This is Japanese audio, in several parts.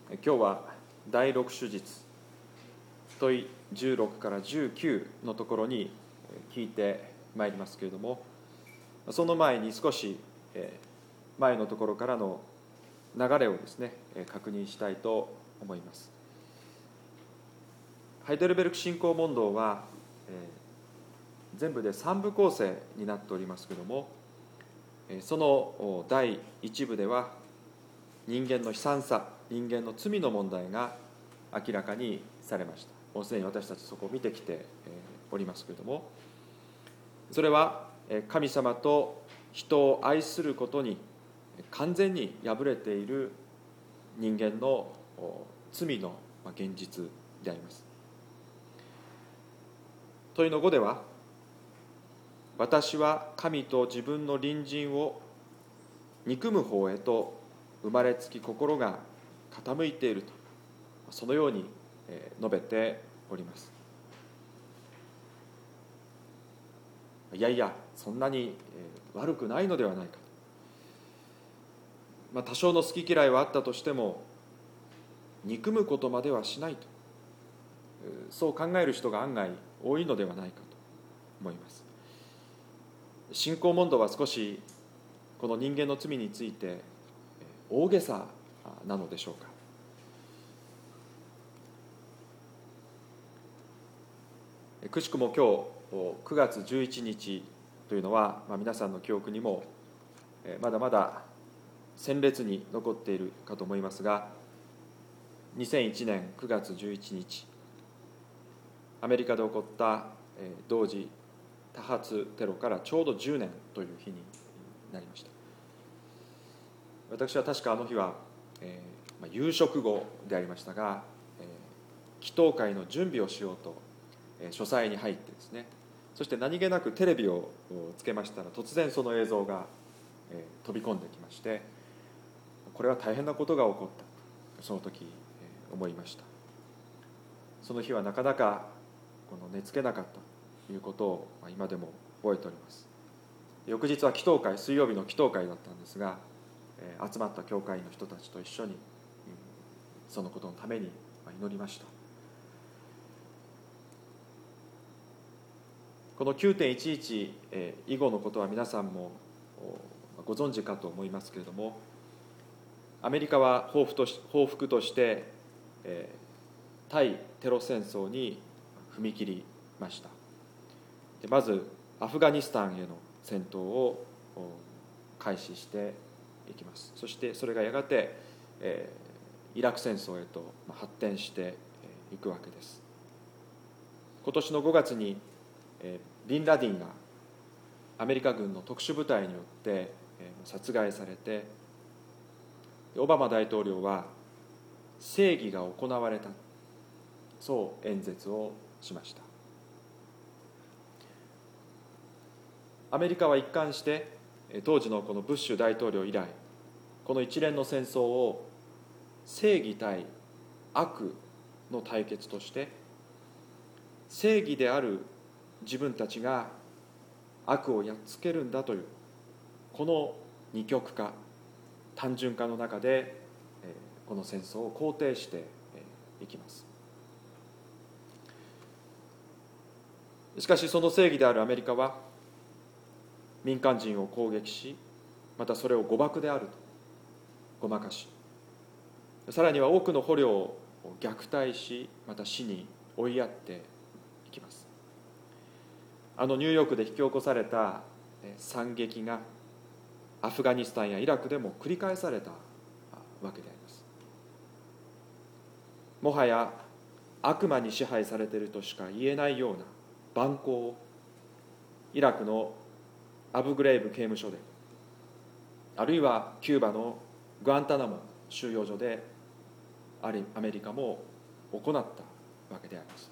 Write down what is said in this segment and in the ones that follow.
今日は第6手術問い16から19のところに聞いてまいりますけれども、その前に少し前のところからの流れをですね確認したいと思います。ハイデルベルク信仰問答は全部で3部構成になっておりますけれども、その第1部では人間の悲惨さ、人間の罪の問題が明らかにされました。もうすでに私たちそこを見てきておりますけれども、それは神様と人を愛することに完全に敗れている人間の罪の現実であります。問いの5では、私は神と自分の隣人を憎む方へと生まれつき心が傾いていると、そのように述べております。いやいや、そんなに悪くないのではないかと、多少の好き嫌いはあったとしても憎むことまではしないと、そう考える人が案外多いのではないかと思います。信仰問答は少しこの人間の罪について大げさなのでしょうか。くしくも今日9月11日というのは、皆さんの記憶にもまだまだ鮮烈に残っているかと思いますが、2001年9月11日アメリカで起こった同時多発テロからちょうど10年という日になりました。私は確かあの日は、夕食後でありましたが、祈祷会の準備をしようと書斎に入ってですね、そして何気なくテレビをつけましたら、突然その映像が飛び込んできまして、これは大変なことが起こったとその時思いました。その日はなかなか寝つけなかったということを今でも覚えております。翌日は祈祷会、水曜日の祈祷会だったんですが、集まった教会の人たちと一緒にそのことのために祈りました。この 9.11 以後のことは皆さんもご存知かと思いますけれども、アメリカは報復として対テロ戦争に踏み切りました。まずアフガニスタンへの戦闘を開始していきます。そしてそれがやがてイラク戦争へと発展していくわけです。今年の5月にビンラディンがアメリカ軍の特殊部隊によって殺害されて、オバマ大統領は正義が行われた、そう演説をしました。アメリカは一貫して当時のこのブッシュ大統領以来、この一連の戦争を正義対悪の対決として、正義である自分たちが悪をやっつけるんだというこの二極化、単純化の中でこの戦争を肯定していきます。しかしその正義であるアメリカは民間人を攻撃し、またそれを誤爆であるとごまかし、さらには多くの捕虜を虐待し、また死に追いやっていきます。ニューヨークで引き起こされた惨劇がアフガニスタンやイラクでも繰り返されたわけであります。もはや悪魔に支配されているとしか言えないような蛮行をイラクのアブグレイブ刑務所で、あるいはキューバのグアンタナモ収容所でアメリカも行ったわけであります。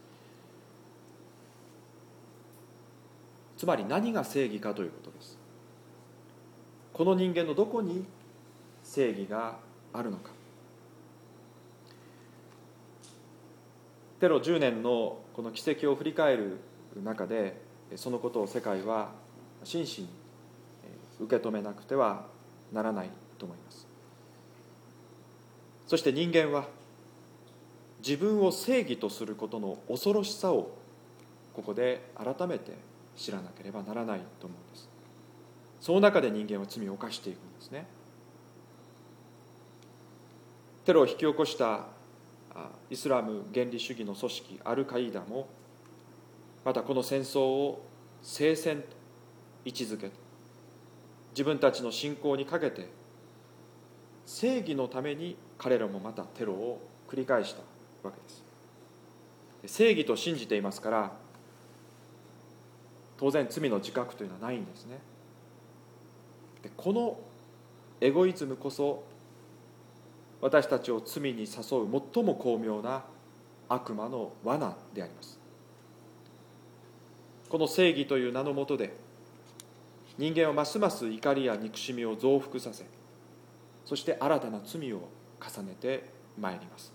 つまり何が正義かということです。この人間のどこに正義があるのか。テロ10年のこの奇跡を振り返る中で、そのことを世界は真摯に受け止めなくてはならないと思います。そして人間は自分を正義とすることの恐ろしさをここで改めて知らなければならないと思うんです。その中で人間は罪を犯していくんですね。テロを引き起こしたイスラム原理主義の組織アルカイダもまたこの戦争を聖戦と位置づけて自分たちの信仰にかけて正義のために彼らもまたテロを繰り返したわけです。正義と信じていますから当然罪の自覚というのはないんですね。でこのエゴイズムこそ私たちを罪に誘う最も巧妙な悪魔の罠であります。この正義という名の下で人間はますます怒りや憎しみを増幅させ、そして新たな罪を重ねてまいります。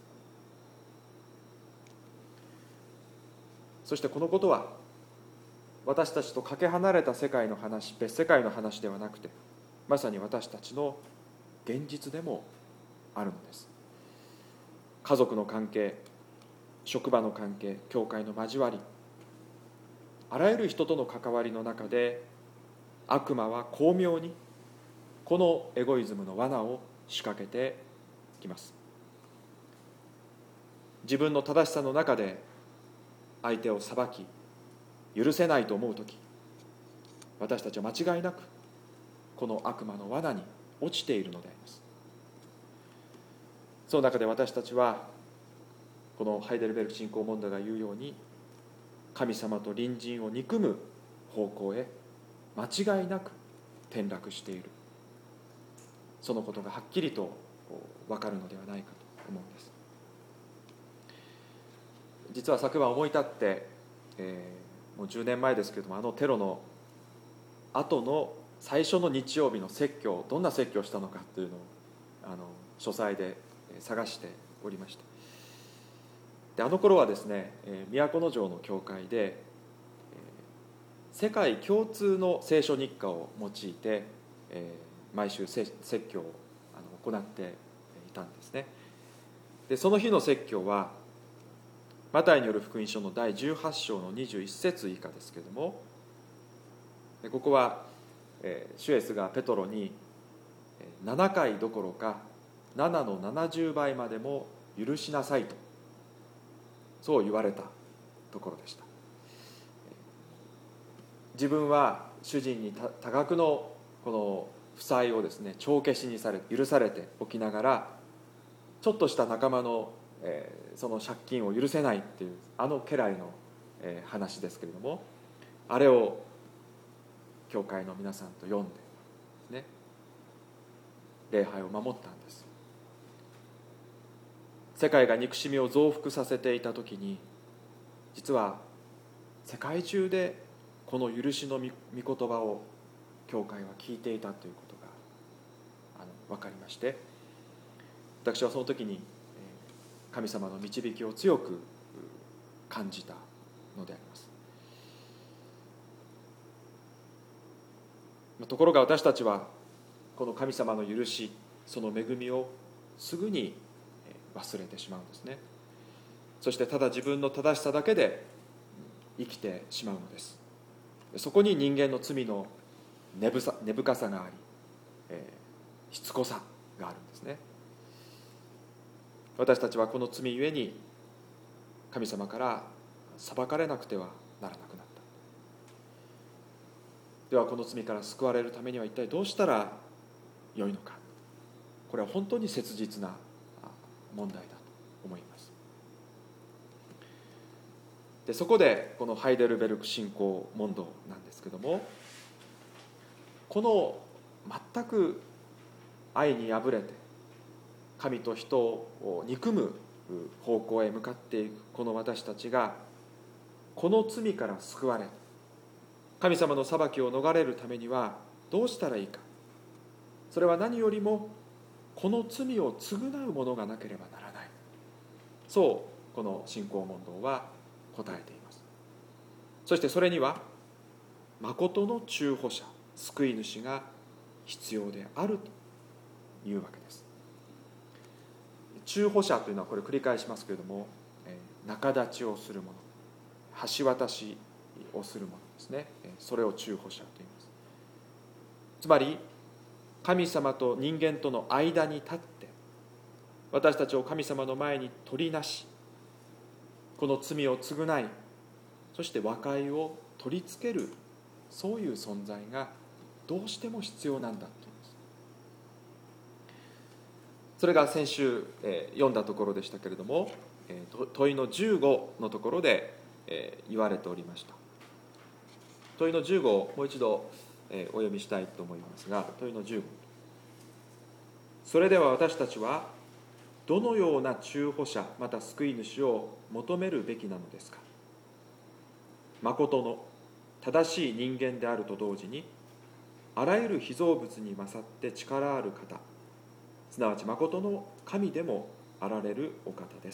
そしてこのことは私たちとかけ離れた世界の話、別世界の話ではなくて、まさに私たちの現実でもあるのです。家族の関係、職場の関係、教会の交わり、あらゆる人との関わりの中で悪魔は巧妙にこのエゴイズムの罠を仕掛けてきます。自分の正しさの中で相手を裁き許せないと思うとき、私たちは間違いなくこの悪魔の罠に落ちているのであります。その中で私たちはこのハイデルベルク信仰問題が言うように、神様と隣人を憎む方向へ間違いなく転落している、そのことがはっきりと分かるのではないかと思うんです。実は昨晩思い立って、もう10年前ですけれども、あのテロの後の最初の日曜日の説教、どんな説教をしたのかというのを書斎で探しておりました。であの頃はですね、都城の教会で世界共通の聖書日課を用いて、毎週説教を行っていたんですね。でその日の説教はマタイによる福音書の第18章の21節以下ですけれども、ここは主イエスがペトロに7回どころか7の70倍までも許しなさいとそう言われたところでした。自分は主人に多額のこの負債をですね帳消しにされ許されておきながら、ちょっとした仲間のその借金を許せないっていうあの家来の話ですけれども、あれを教会の皆さんと読んでね、礼拝を守ったんです。世界が憎しみを増幅させていた時に、実は世界中でこの許しの御言葉を教会は聞いていたということが分かりまして、私はその時に神様の導きを強く感じたのであります。ところが私たちはこの神様の許し、その恵みをすぐに忘れてしまうんですね。そしてただ自分の正しさだけで生きてしまうのです。そこに人間の罪の根深さがあり、しつこさがあるんですね。私たちはこの罪ゆえに神様から裁かれなくてはならなくなった。ではこの罪から救われるためには一体どうしたらよいのか。これは本当に切実な問題だと思います。でそこでこのハイデルベルク信仰問答なんですけども、この全く愛にあぶれて神と人を憎む方向へ向かっていくこの私たちが、この罪から救われ神様の裁きを逃れるためにはどうしたらいいか。それは何よりもこの罪を償うものがなければならない、そうこの信仰問答は答えています。そしてそれには誠の中保者、救い主が必要であるというわけです。中保者というのは、これ繰り返しますけれども、 仲立ちをする者、橋渡しをする者ですね。それを中保者と言います。つまり神様と人間との間に立って、私たちを神様の前に取りなし、この罪を償い、そして和解を取り付ける、そういう存在がどうしても必要なんだと言います。それが先週、読んだところでしたけれども、問いの15のところで、言われておりました。問いの15をもう一度、お読みしたいと思いますが、問いの15。それでは私たちはどのような中保者また救い主を求めるべきなのですか。誠の正しい人間であると同時に、あらゆる被造物に勝って力ある方、すなわち誠の神でもあられるお方です。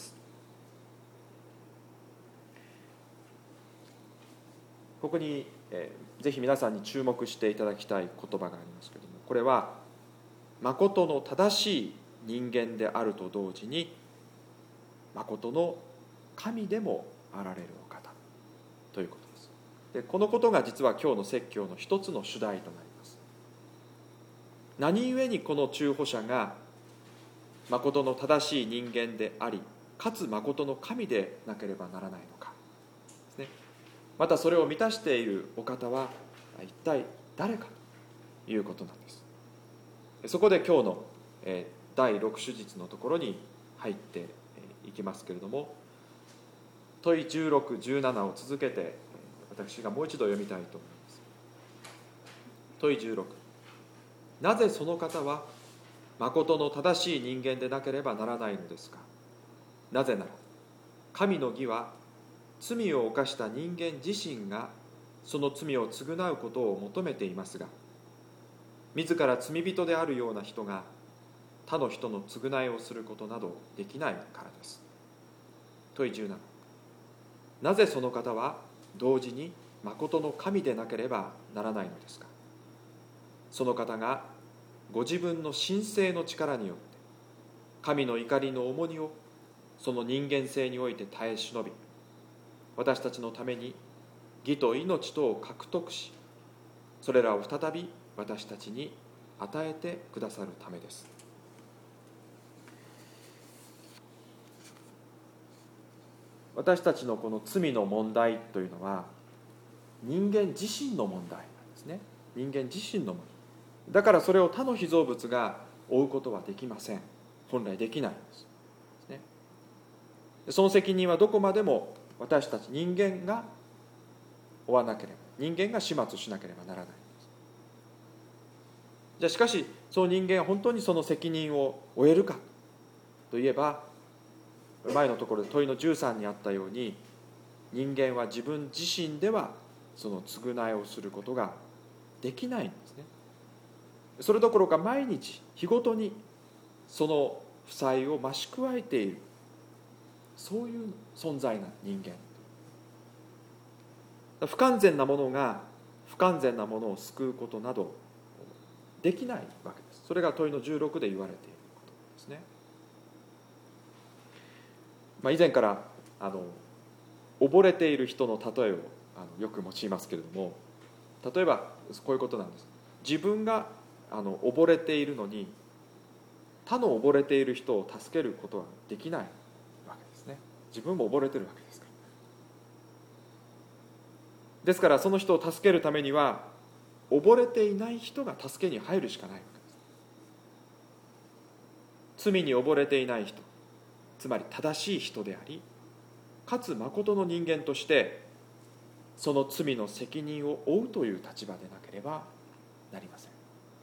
ここに、ぜひ皆さんに注目していただきたい言葉がありますけれども、これは誠の正しい人間であると同時に、誠の神でもあられるお方ということです。で、このことが実は今日の説教の一つの主題となります。何故にこの中保者が誠の正しい人間であり、かつ誠の神でなければならないのかですね。またそれを満たしているお方は一体誰かということなんです。そこで今日の第6手術のところに入っていきますけれども、問い16、17を続けて私がもう一度読みたいと思います。問い16、なぜその方は誠の正しい人間でなければならないのですか。なぜなら神の義は罪を犯した人間自身がその罪を償うことを求めていますが、自ら罪人であるような人が他の人の償いをすることなどできないからです。問い17、なぜその方は同時に誠の神でなければならないのですか。その方がご自分の神聖の力によって神の怒りの重荷をその人間性において耐え忍び、私たちのために義と命とを獲得し、それらを再び私たちに与えてくださるためです。私たちのこの罪の問題というのは人間自身の問題なんですね。人間自身の問題だから、それを他の被造物が負うことはできません。本来できないんですね。その責任はどこまでも私たち人間が負わなければ、人間が始末しなければならないんです。じゃあしかしその人間は本当にその責任を負えるかといえば、前のところで問いの13にあったように、人間は自分自身ではその償いをすることができないんですね。それどころか毎日日ごとにその負債を増し加えている、そういう存在な人間。不完全なものが不完全なものを救うことなどできないわけです。それが問いの16で言われていることですね。以前から溺れている人の例えをよく用いますけれども、例えばこういうことなんです。自分が溺れているのに他の溺れている人を助けることはできないわけですね。自分も溺れてるわけですから。ですからその人を助けるためには溺れていない人が助けに入るしかないわけです。罪に溺れていない人、つまり正しい人であり、かつ誠の人間としてその罪の責任を負うという立場でなければなりません。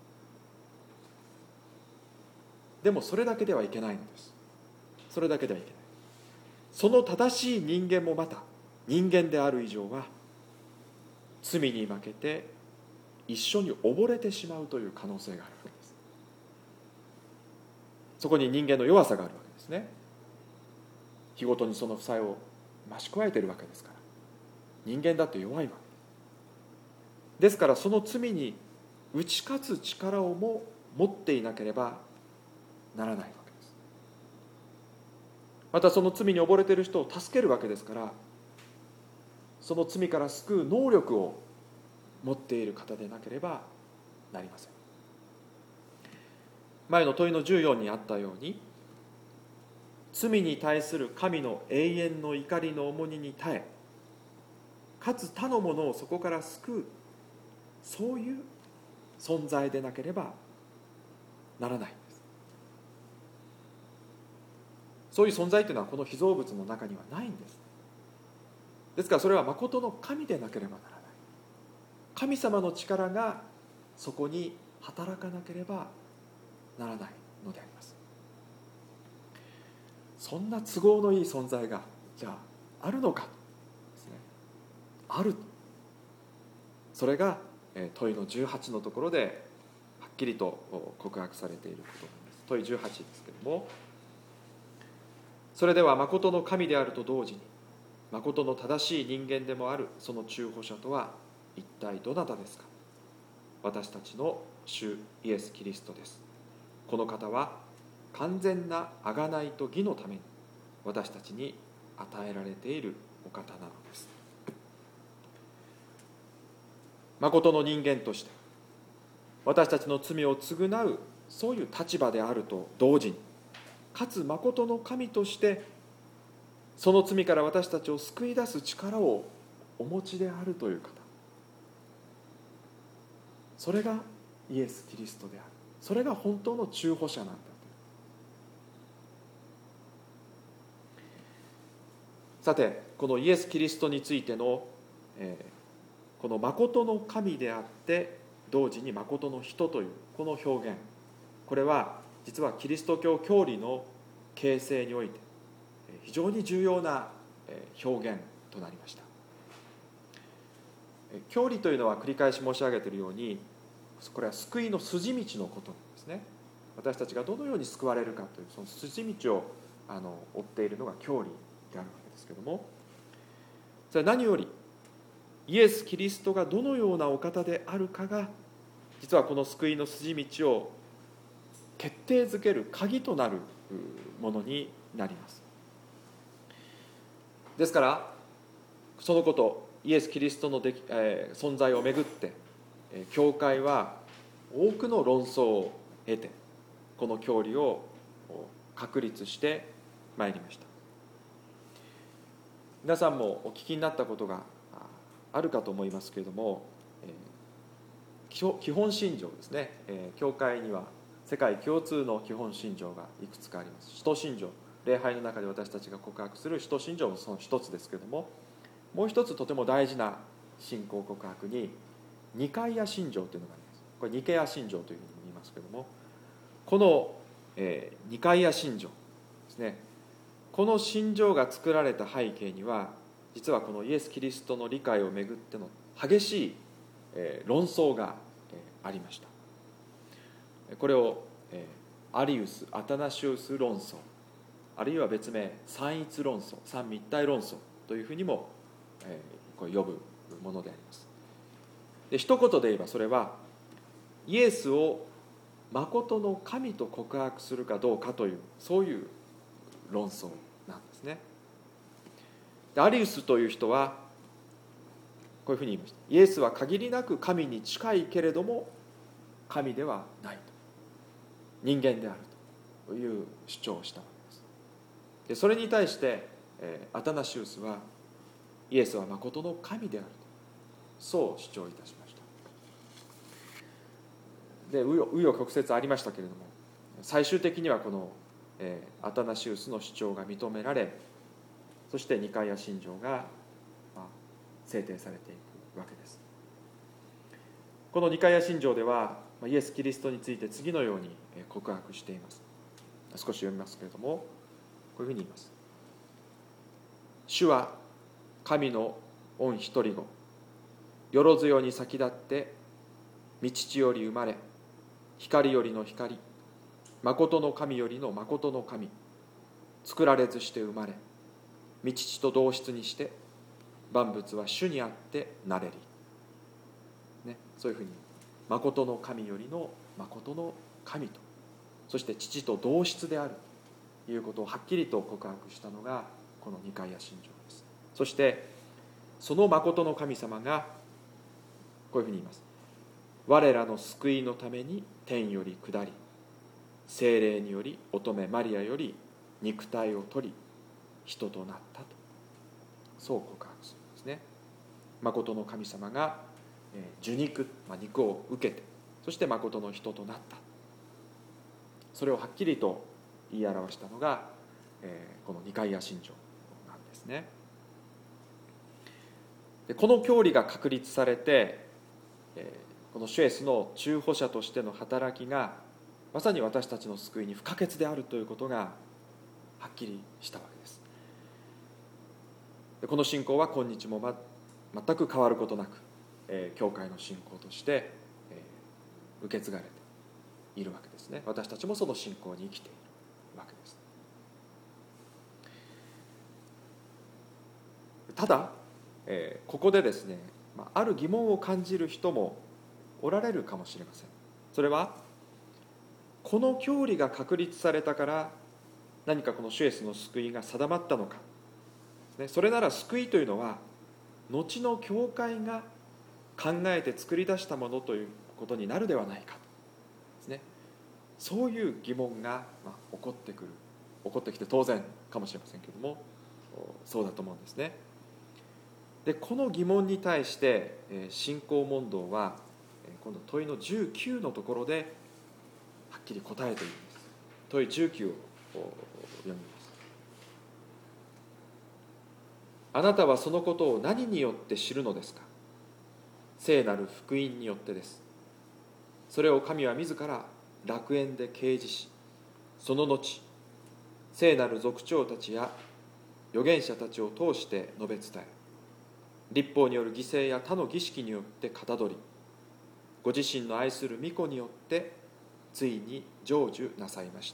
でもそれだけではいけないのです。それだけではいけない。その正しい人間もまた人間である以上は罪に負けて一緒に溺れてしまうという可能性があるわけです。そこに人間の弱さがあるわけですね。日ごとにその負債を増し加えているわけですから、人間だって弱いわけですから、その罪に打ち勝つ力をも持っていなければならないわけです。 またその罪に溺れている人を助けるわけですから、その罪から救う能力を持っている方でなければなりません。前の問いの14にあったように、罪に対する神の永遠の怒りの重荷に耐え、かつ他の者をそこから救う、そういう存在でなければならないんです。そういう存在というのはこの被造物の中にはないんです。ですからそれは誠の神でなければならない。神様の力がそこに働かなければならないのであります。そんな都合のいい存在がじゃああるのかですね。ある。それが問いの18のところではっきりと告白されていることなんです。問い18ですけれども、それでは誠の神であると同時に誠の正しい人間でもあるその中保者とは一体どなたですか。私たちの主イエス・キリストです。この方は完全な贖いと義のために私たちに与えられているお方なのです。誠の人間として私たちの罪を償う、そういう立場であると同時に、かつ誠の神としてその罪から私たちを救い出す力をお持ちであるという方、それがイエス・キリストである。それが本当の中保者なんだと。さて、このイエス・キリストについての、この誠の神であって同時に誠の人というこの表現、これは実はキリスト教教理の形成において非常に重要な表現となりました。教理というのは繰り返し申し上げているように、これは救いの筋道のことなんですね。私たちがどのように救われるかというその筋道を追っているのが教理であるわけですけれども、それは何よりイエス・キリストがどのようなお方であるかが実はこの救いの筋道を決定づける鍵となるものになります。ですからそのことイエス・キリストの存在をめぐって教会は多くの論争を経てこの教理を確立してまいりました。皆さんもお聞きになったことがあるかと思いますけれども、基本信条ですね。教会には世界共通の基本信条がいくつかあります。使徒信条、礼拝の中で私たちが告白する使徒信条もその一つですけれども、もう一つとても大事な信仰告白にニカイア信条というのがあります。これニケア信条というふうに言いますけれども、この、ニカイア信条ですね。この信条が作られた背景には実はこのイエス・キリストの理解をめぐっての激しい論争がありました。これをアリウス・アタナシウス論争、あるいは別名三一論争、三位一体論争というふうにもこれ呼ぶものであります。で一言で言えばそれはイエスを誠の神と告白するかどうかというそういう論争なんですね。でアリウスという人はこういうふうに言いました。イエスは限りなく神に近いけれども神ではないと、人間であるという主張をしたわけです。でそれに対してアタナシウスはイエスは誠の神であるとそう主張いたしました。で紆余曲折ありましたけれども、最終的にはこのアタナシウスの主張が認められ、そしてニカイア信条が制定されていくわけです。このニカイア信条ではイエス・キリストについて次のように告白しています。少し読みますけれども、こういうふうに言います。主は神の御一人子、よろずよに先立って御父より生まれ、光よりの光、誠の神よりの誠の神、作られずして生まれ、御父と同質にして万物は主にあってなれり、ね、そういうふうに誠の神よりの誠の神と、そして父と同質である、 いうことをはっきりと告白したのがこのニカイア信条です。そしてその真の神様がこういうふうに言います。我らの救いのために天より下り、聖霊により乙女マリアより肉体を取り人となったと、そう告白するんですね。真の神様が受肉、肉を受けて、そして真の人となった、それをはっきりと言い表したのがこのニカイア信条なんですね。でこの教理が確立されて、この主イエスの中保者としての働きがまさに私たちの救いに不可欠であるということがはっきりしたわけです。でこの信仰は今日も全く変わることなく、教会の信仰として、受け継がれているわけですね。私たちもその信仰に生きているわけです。ただ、ここでですね、ある疑問を感じる人もおられるかもしれません。それはこの教理が確立されたから何かこの主イエスの救いが定まったのか、それなら救いというのは後の教会が考えて作り出したものということになるではないかですね。そういう疑問が起こってきて当然かもしれませんけれども、そうだと思うんですね。でこの疑問に対して信仰問答は今度問いの19のところではっきり答えているんです。問い19を読みます。あなたはそのことを何によって知るのですか。聖なる福音によってです。それを神は自ら楽園で掲示し、その後聖なる族長たちや預言者たちを通して述べ伝え、律法による犠牲や他の儀式によってかたどり、ご自身の愛する御子によってついに成就なさいました。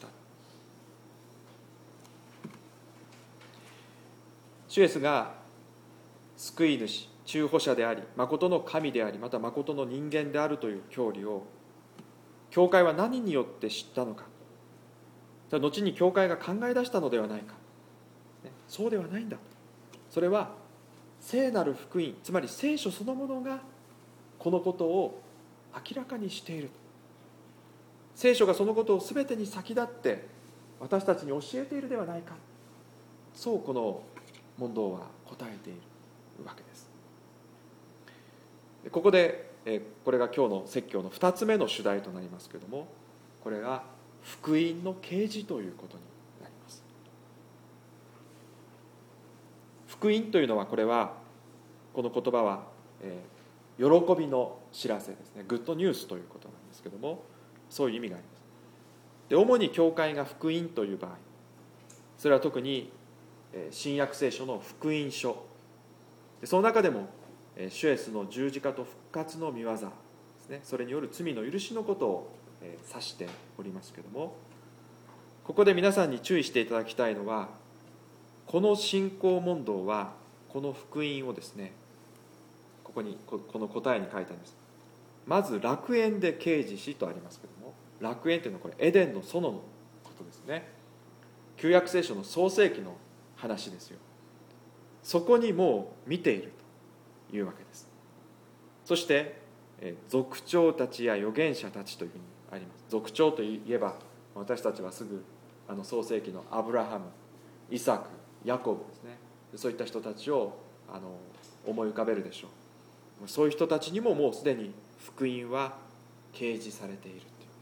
主イエスが救い主、中保者であり、真の神であり、また真の人間であるという教理を教会は何によって知ったのか。後に教会が考え出したのではないか。そうではないんだ。それは聖なる福音、つまり聖書そのものがこのことを明らかにしている。聖書がそのことを全てに先立って私たちに教えているではないか。そうこの問答は答えているわけです。ここでこれが今日の説教の2つ目の主題となりますけれども、これが福音の啓示ということになります。福音というのは、これはこの言葉は、喜びの知らせですね。グッドニュースということなんですけども、そういう意味があります。で主に教会が福音という場合、それは特に新約聖書の福音書、その中でも主イエスの十字架と復活の御業ですね、それによる罪の許しのことを指しておりますけれども、ここで皆さんに注意していただきたいのは、この信仰問答はこの福音をですね、ここにこの答えに書いてあります。まず楽園で掲示しとありますけれども、楽園というのはこれエデンの園のことですね。旧約聖書の創世記の話ですよ。そこにもう見ているというわけです。そして族長たちや預言者たちというふうにあります。族長といえば私たちはすぐ創世記のアブラハム、イサク、ヤコブですね、そういった人たちを思い浮かべるでしょう。そういう人たちにももうすでに福音は掲示されているといいます。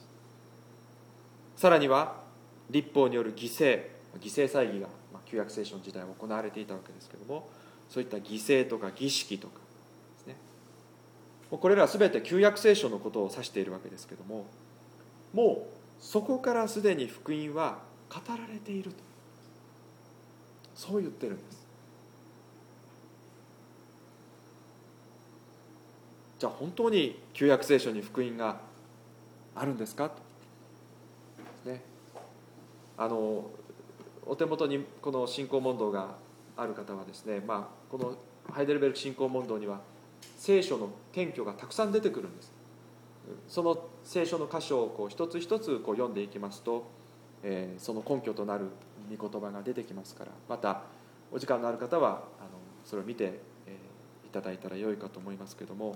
さらには律法による犠牲祭儀が旧約聖書の時代は行われていたわけですけれども、そういった犠牲とか儀式とかですね、これらは全て旧約聖書のことを指しているわけですけれども、もうそこからすでに福音は語られていると、そう言ってるんです。じゃあ本当に旧約聖書に福音があるんですかと、ね、お手元にこの信仰問答がある方はですね、このハイデルベルク信仰問答には聖書の根拠がたくさん出てくるんです。その聖書の箇所を一つ一つ読んでいきますと、その根拠となる御言葉が出てきますから、またお時間のある方はそれを見ていただいたらよいかと思いますけれども、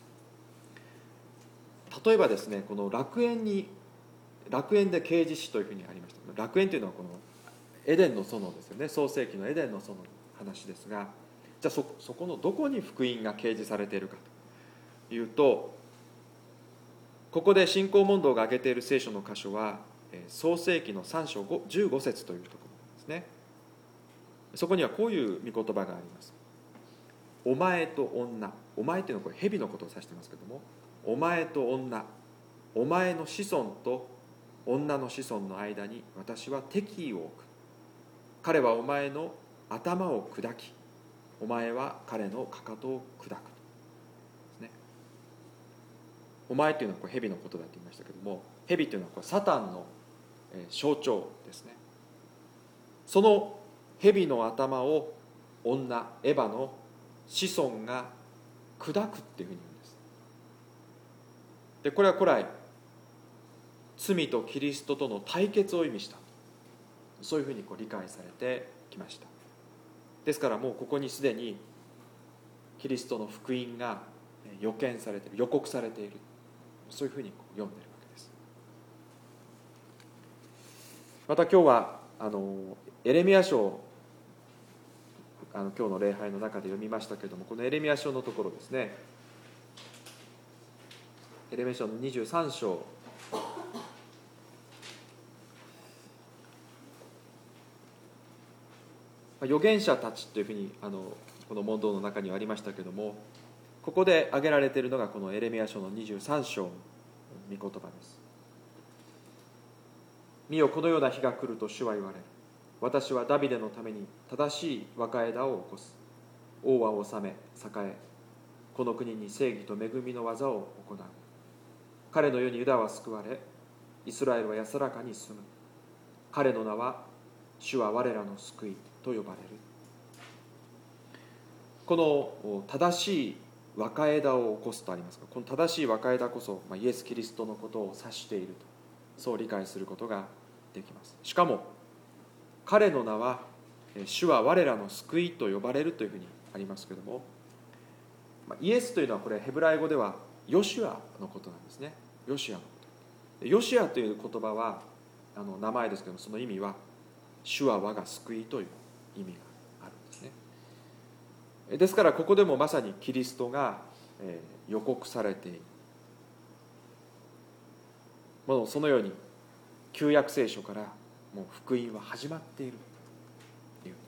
例えばですね、この楽園で啓示しというふうにありました。楽園というのはこのエデンの園ですよね。創世記のエデンの園の話ですが、じゃあそこのどこに福音が掲示されているかというと、ここで新興問答が挙げている聖書の箇所は創世記の3章15節というところですね。そこにはこういう御言葉があります。お前と女、お前というのはこれ蛇のことを指していますけれども、お前と女、お前の子孫と女の子孫の間に私は敵意を置く。彼はお前の頭を砕き、お前は彼のかかとを砕くですね。お前というのはこれ蛇のことだと言いましたけれども、蛇というのはこれサタンの象徴ですね。その蛇の頭を女エヴァの子孫が砕くっていうふうに言うんです。でこれは古来罪とキリストとの対決を意味した、そういうふうに理解されてきました。ですからもうここにすでにキリストの福音が予見されている、予告されている、そういうふうに読んでいるわけです。また今日はエレミヤ書を今日の礼拝の中で読みましたけれども、このエレミヤ書のところですね、エレミヤ書の23章預言者たちというふうにこの問答の中にはありましたけれども、ここで挙げられているのがこのエレミヤ書の23章の御言葉です。見よ、このような日が来ると主は言われる。私はダビデのために正しい若枝を起こす。王は治め栄え、この国に正義と恵みの技を行う。彼の世にユダは救われ、イスラエルは安らかに住む。彼の名は主は我らの救いと呼ばれる。この正しい若枝を起こすとありますが、この正しい若枝こそイエス・キリストのことを指していると、そう理解することができます。しかも彼の名は主は我らの救いと呼ばれるというふうにありますけれども、イエスというのはこれヘブライ語ではヨシュアのことなんですね。ヨシュアのこと。ヨシュアという言葉は名前ですけども、その意味は主は我が救いという意味があるんですね。ですからここでもまさにキリストが予告されている。もうそのように旧約聖書からもう福音は始まっているというんです。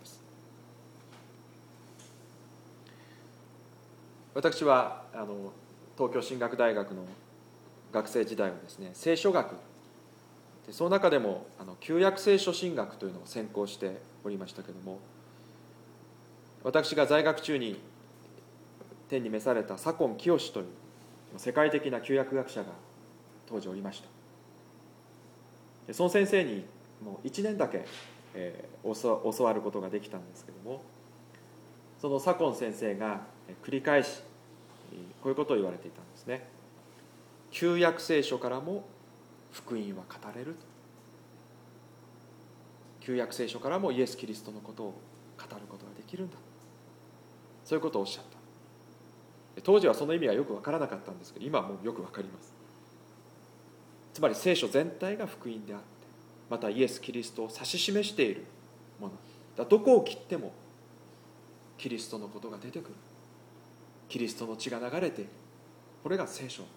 私は東京進学大学の学生時代はですね、聖書学で、その中でも旧約聖書神学というのを専攻しておりましたけれども、私が在学中に天に召された左近清という世界的な旧約学者が当時おりました。でその先生にもう1年だけ、教わることができたんですけれども、その左近先生が繰り返しこういうことを言われていたんですね。旧約聖書からも福音は語れる。旧約聖書からもイエス・キリストのことを語ることができるんだ、そういうことをおっしゃった。当時はその意味はよく分からなかったんですけど、今はもうよく分かります。つまり聖書全体が福音であって、またイエス・キリストを指し示しているものだ。どこを切ってもキリストのことが出てくる。キリストの血が流れている。これが聖書。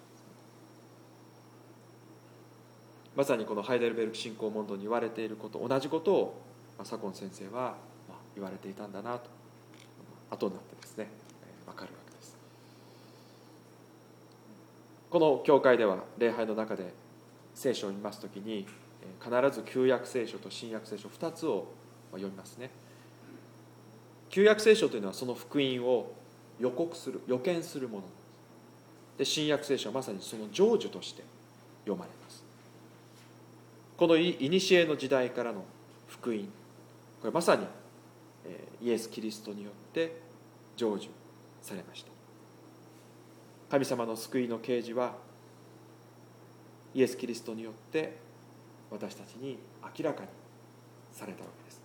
まさにこのハイデルベルク信仰問答に言われていること、同じことを左近先生は言われていたんだなと、後になってですね、分かるわけです。この教会では礼拝の中で聖書を見ますときに必ず旧約聖書と新約聖書2つを読みますね。旧約聖書というのはその福音を予告する、予見するもので、新約聖書はまさにその成就として読まれます。この古の時代からの福音、これまさにイエス・キリストによって成就されました。神様の救いの啓示はイエス・キリストによって私たちに明らかにされたわけです。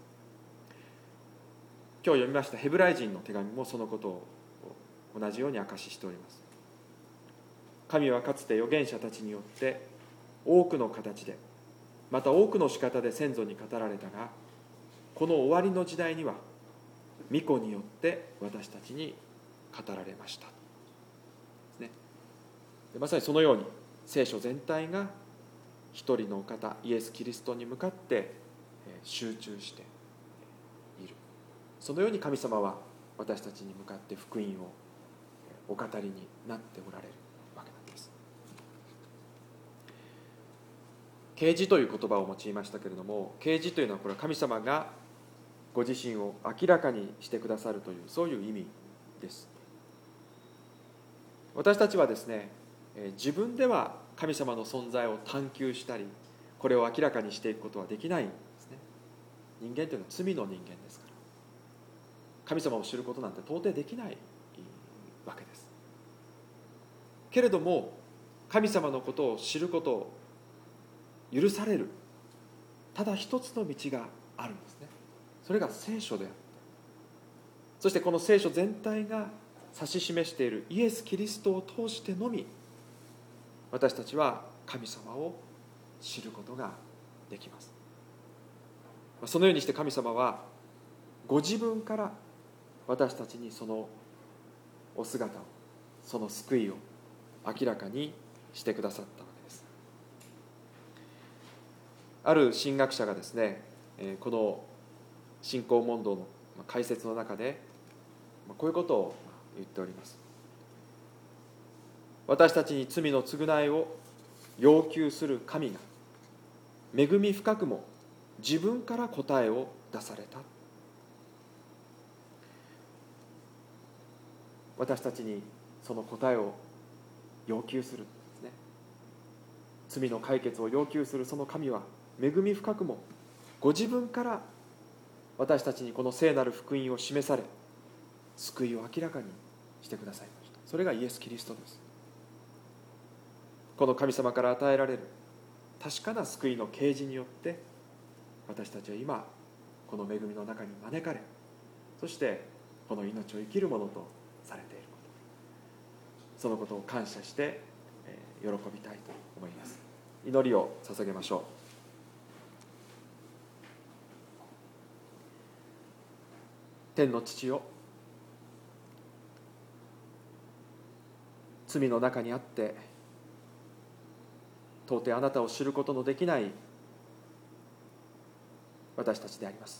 今日読みましたヘブライ人の手紙もそのことを同じように証ししております。神はかつて預言者たちによって多くの形で、また多くの仕方で先祖に語られたが、この終わりの時代には御子によって私たちに語られました、ね、でまさにそのように聖書全体が一人のお方イエス・キリストに向かって集中している。そのように神様は私たちに向かって福音をお語りになっておられるわけなんです。啓示という言葉を用いましたけれども、啓示というのはこれは神様がご自身を明らかにしてくださるという、そういう意味です。私たちはですね、自分では神様の存在を探求したり、これを明らかにしていくことはできないんですね。人間というのは罪の人間ですから、神様を知ることなんて到底できないわけです。けれども神様のことを知ることを許されるただ一つの道があるんですね。それが聖書であって、そしてこの聖書全体が指し示しているイエス・キリストを通してのみ、私たちは神様を知ることができます。そのようにして神様はご自分から私たちにそのお姿を、その救いを明らかにしてくださったわけです。ある神学者がですね、この信仰問答の解説の中でこういうことを言っております。私たちに罪の償いを要求する神が恵み深くも自分から答えを出された。私たちにその答えを要求するですね。罪の解決を要求するその神は恵み深くもご自分から私たちにこの聖なる福音を示され、救いを明らかにしてくださいました。それがイエス・キリストです。この神様から与えられる確かな救いの啓示によって、私たちは今この恵みの中に招かれ、そしてこの命を生きるものとされていること、そのことを感謝して喜びたいと思います。祈りを捧げましょう。天の父よ、罪の中にあって到底あなたを知ることのできない私たちであります。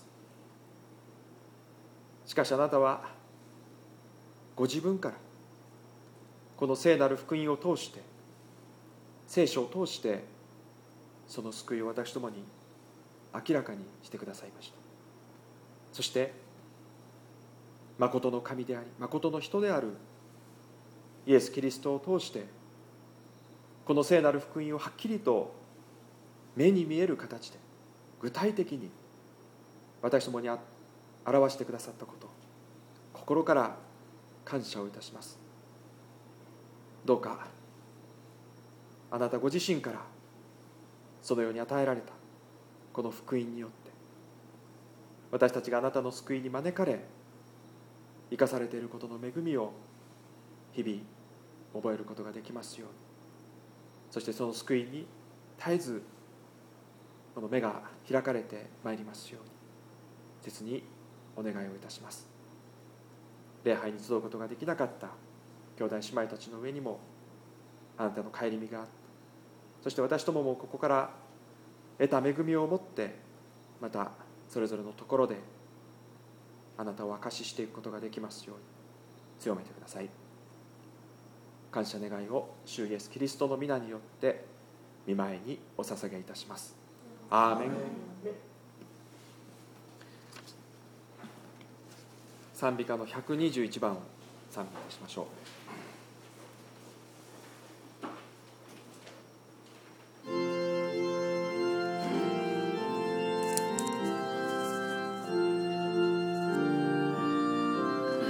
しかしあなたはご自分からこの聖なる福音を通して、聖書を通してその救いを私どもに明らかにしてくださいました。そして誠の神であり誠の人であるイエス・キリストを通して、この聖なる福音をはっきりと目に見える形で具体的に私どもに表してくださったこと、心から感謝をいたします。どうかあなたご自身からそのように与えられたこの福音によって、私たちがあなたの救いに招かれ生かされていることの恵みを日々覚えることができますように、そしてその救いに絶えずこの目が開かれてまいりますように切にお願いをいたします。礼拝に集うことができなかった兄弟姉妹たちの上にもあなたの顧みがあって、そして私どももここから得た恵みを持って、またそれぞれのところであなたを証ししていくことができますように強めてください。感謝願いを主イエスキリストの皆によって御前にお捧げいたします。アーメン。賛美歌の121番を賛美いたしましょう。